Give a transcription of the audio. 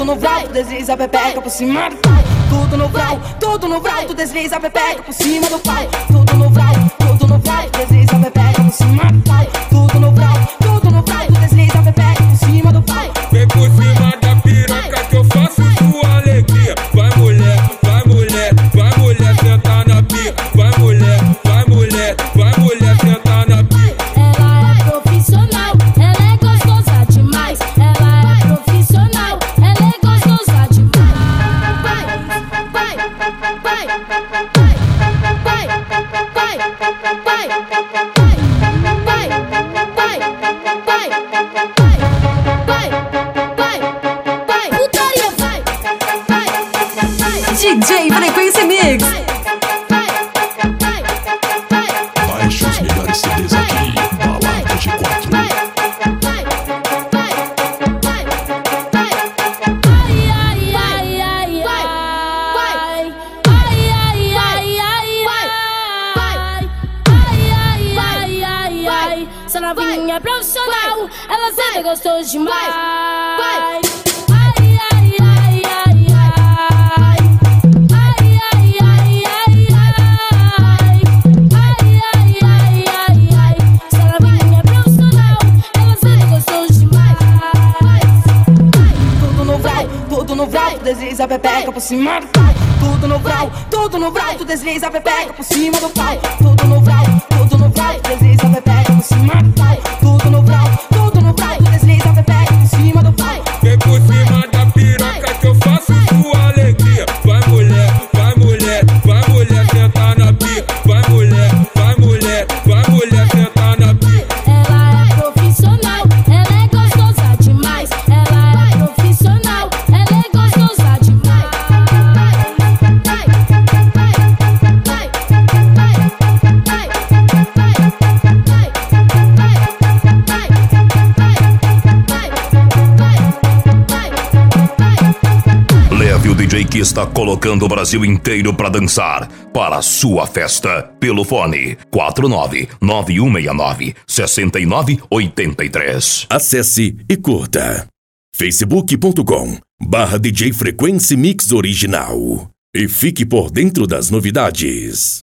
tudo no vrau, tu desliza a pepeca por cima do pai. Tudo no vrau, tu desliza a pepeca por cima do pai. Tudo no vrau, tu desliza a pepeca por cima do pai. Tudo no vrau, tu desliza a pepeca por cima do pai. Vem por cima da piroca que eu faço sua alegria. Vai mulher, vai mulher, vai mulher, senta na pica. Vai mulher, vai mulher, vai mulher, senta na pica. Ela é profissional, ela é gostosa demais. Ela é profissional, ela é gostosa demais. Vai, vai, vai, vai, vai, vai, DJ Frequência Mix. Baixe os melhores CDs aqui, Balada de 4. Essa novinha é profissional, ela sempre gostou demais. Desliza a pepeca por cima do pai. Tudo no vrau, tu desliza a pepeca por cima do pai. Tudo no vrau, desliza a pepeca por cima do pai. Tudo no vrau, tu desliza a pepeca por cima do pai. Vem por cima da piroca que eu faço sua alegria. Vai mulher, vai mulher, vai mulher, senta na pica. Vai mulher, vai mulher, vai mulher, senta na pica. Ela é profissional, ela é gostosa demais. Ela é profissional, ela é gostosa demais. Leve o DJ que está colocando o Brasil inteiro pra dançar para a sua festa pelo fone 4991696983. Acesse e curta facebook.com/DJ Frequência Mix Original e fique por dentro das novidades.